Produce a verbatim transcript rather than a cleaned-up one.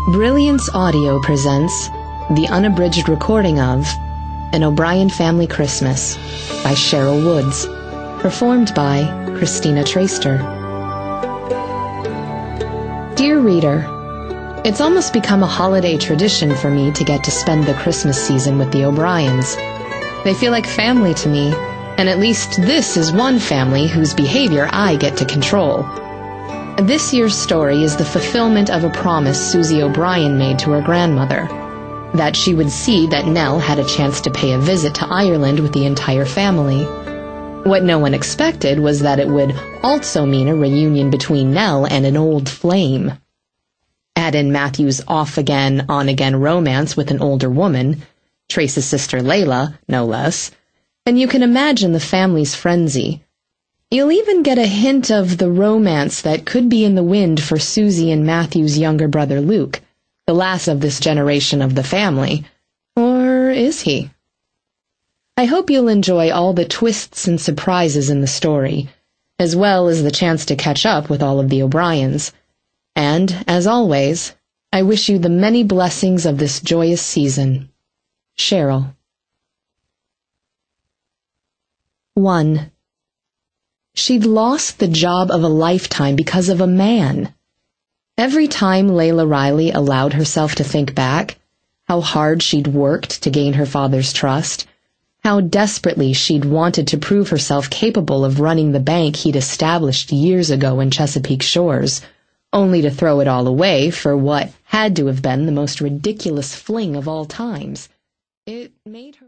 Brilliance Audio presents the unabridged recording of An O'Brien Family Christmas by Cheryl Woods, performed by Christina Traister. Dear reader, it's almost become a holiday tradition for me to get to spend the Christmas season with the O'Briens. They feel like family to me, and at least this is one family whose behavior I get to control. This year's story is the fulfillment of a promise Susie O'Brien made to her grandmother, that she would see that Nell had a chance to pay a visit to Ireland with the entire family. What no one expected was that it would also mean a reunion between Nell and an old flame. Add in Matthew's off-again, on-again romance with an older woman, Trace's sister Layla, no less, and you can imagine the family's frenzy. You'll even get a hint of the romance that could be in the wind for Susie and Matthew's younger brother Luke, the last of this generation of the family. Or is he? I hope you'll enjoy all the twists and surprises in the story, as well as the chance to catch up with all of the O'Briens. And, as always, I wish you the many blessings of this joyous season. Cheryl. one. She'd lost the job of a lifetime because of a man. Every time Layla Riley allowed herself to think back, how hard she'd worked to gain her father's trust, how desperately she'd wanted to prove herself capable of running the bank he'd established years ago in Chesapeake Shores, only to throw it all away for what had to have been the most ridiculous fling of all times. It made her